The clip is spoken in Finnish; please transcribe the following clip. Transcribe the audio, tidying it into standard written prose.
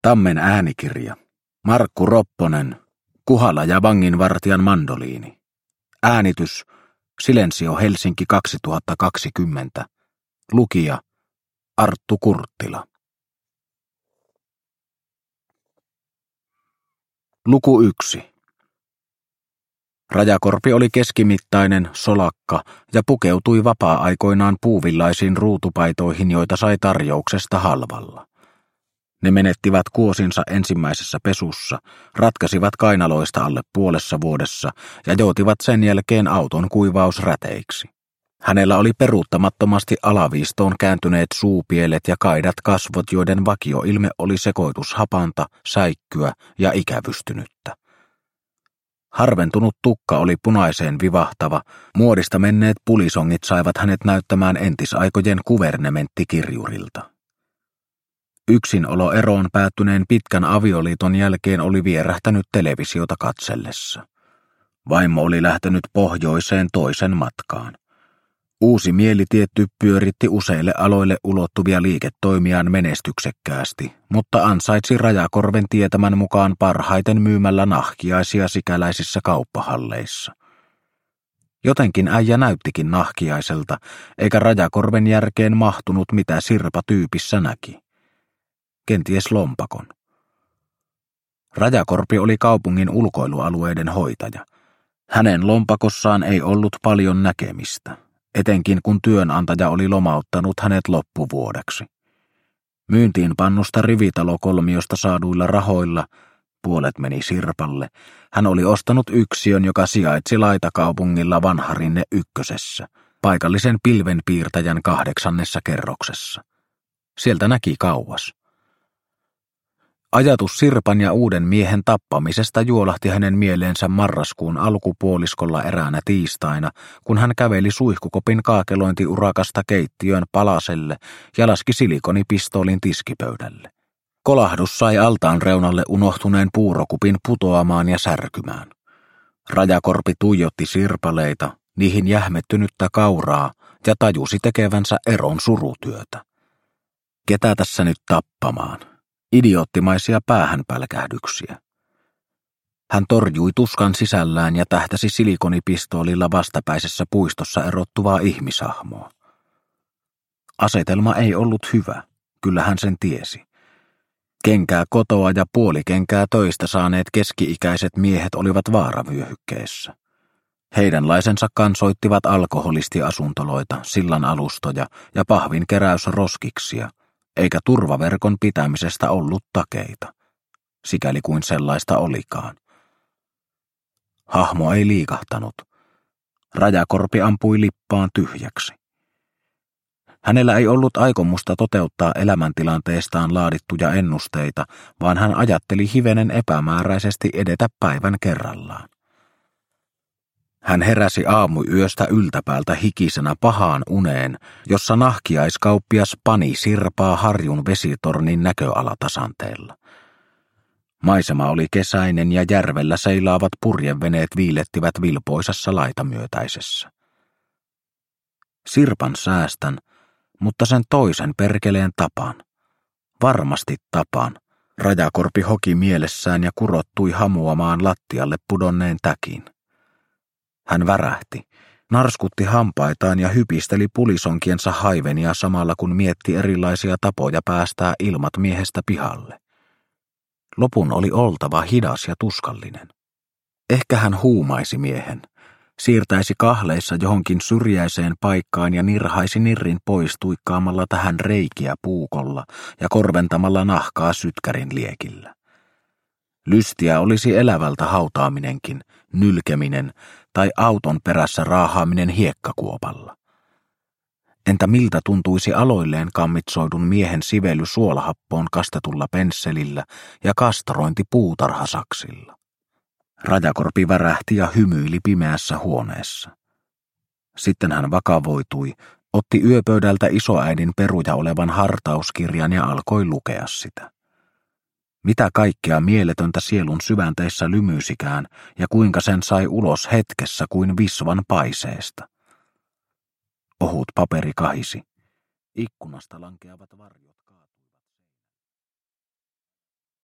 Tammen äänikirja. Markku Ropponen. Kuhala ja vanginvartijan mandoliini. Äänitys. Silensio Helsinki 2020. Lukija. Arttu Kurttila. Luku 1. Rajakorpi oli keskimittainen, solakka ja pukeutui vapaa-aikoinaan puuvillaisiin ruutupaitoihin, joita sai tarjouksesta halvalla. Ne menettivät kuosinsa ensimmäisessä pesussa, ratkaisivat kainaloista alle puolessa vuodessa ja joutivat sen jälkeen auton kuivausräteiksi. Hänellä oli peruuttamattomasti alaviistoon kääntyneet suupielet ja kaidat kasvot, joiden vakioilme oli sekoitus hapanta, säikkyä ja ikävystynyttä. Harventunut tukka oli punaiseen vivahtava, muodista menneet pulisongit saivat hänet näyttämään entisaikojen kuvernementtikirjurilta. Yksinolo eroon päättyneen pitkän avioliiton jälkeen oli vierähtänyt televisiota katsellessa. Vaimo oli lähtenyt pohjoiseen toisen matkaan. Uusi mielitietty pyöritti useille aloille ulottuvia liiketoimiaan menestyksekkäästi, mutta ansaitsi Rajakorven tietämän mukaan parhaiten myymällä nahkiaisia sikäläisissä kauppahalleissa. Jotenkin äijä näyttikin nahkiaiselta, eikä Rajakorven järkeen mahtunut, mitä Sirpa tyypissä näki. Kenties lompakon. Rajakorpi oli kaupungin ulkoilualueiden hoitaja. Hänen lompakossaan ei ollut paljon näkemistä, etenkin kun työnantaja oli lomauttanut hänet loppuvuodeksi. Myyntiin pannusta rivitalokolmiosta saaduilla rahoilla, puolet meni Sirpalle, hän oli ostanut yksiön, joka sijaitsi laitakaupungilla Vanharinne ykkösessä, paikallisen pilvenpiirtäjän 8. kerroksessa. Sieltä näki kauas. Ajatus Sirpan ja uuden miehen tappamisesta juolahti hänen mieleensä marraskuun alkupuoliskolla eräänä tiistaina, kun hän käveli suihkukopin kaakelointiurakasta keittiön palaselle ja laski silikonipistoolin tiskipöydälle. Kolahdus sai altaan reunalle unohtuneen puurokupin putoamaan ja särkymään. Rajakorpi tuijotti sirpaleita, niihin jähmettynyttä kauraa ja tajusi tekevänsä eron surutyötä. Ketä tässä nyt tappamaan? Idioottimaisia päähänpälkähdyksiä. Hän torjui tuskan sisällään ja tähtäsi silikonipistoolilla vastapäisessä puistossa erottuvaa ihmishahmoa. Asetelma ei ollut hyvä, kyllä hän sen tiesi. Kenkää kotoa ja puolikenkää töistä saaneet keski-ikäiset miehet olivat vaaravyöhykkeessä. Heidänlaisensa kansoittivat alkoholistiasuntoloita, sillan alustoja ja pahvin keräysroskiksia, eikä turvaverkon pitämisestä ollut takeita, sikäli kuin sellaista olikaan. Hahmo ei liikahtanut. Rajakorpi ampui lippaan tyhjäksi. Hänellä ei ollut aikomusta toteuttaa elämäntilanteestaan laadittuja ennusteita, vaan hän ajatteli hivenen epämääräisesti edetä päivän kerrallaan. Hän heräsi aamuyöstä yltäpäältä hikisenä pahaan uneen, jossa nahkiaiskauppias pani Sirpaa Harjun vesitornin näköalatasanteella. Maisema oli kesäinen ja järvellä seilaavat purjeveneet viilettivät vilpoisassa laitamyötäisessä. Sirpan säästän, mutta sen toisen perkeleen tapan. Varmasti tapan. Rajakorpi hoki mielessään ja kurottui hamuamaan lattialle pudonneen täkin. Hän värähti, narskutti hampaitaan ja hypisteli pulisonkiensa haivenia samalla kun mietti erilaisia tapoja päästää ilmat miehestä pihalle. Lopun oli oltava hidas ja tuskallinen. Ehkä hän huumaisi miehen, siirtäisi kahleissa johonkin syrjäiseen paikkaan ja nirhaisi nirrin pois tuikkaamalla tähän reikiä puukolla ja korventamalla nahkaa sytkärin liekillä. Lystiä olisi elävältä hautaaminenkin, nylkeminen tai auton perässä raahaaminen hiekkakuopalla. Entä miltä tuntuisi aloilleen kammitsoidun miehen sively suolahappoon kastetulla pensselillä ja kastrointi puutarhasaksilla? Rajakorpi värähti ja hymyili pimeässä huoneessa. Sitten hän vakavoitui, otti yöpöydältä isoäidin peruja olevan hartauskirjan ja alkoi lukea sitä. Mitä kaikkea mieletöntä sielun syvänteissä lymyisikään ja kuinka sen sai ulos hetkessä kuin visvan paiseesta. Ohut paperi kahisi. Ikkunasta lankeavat varjot.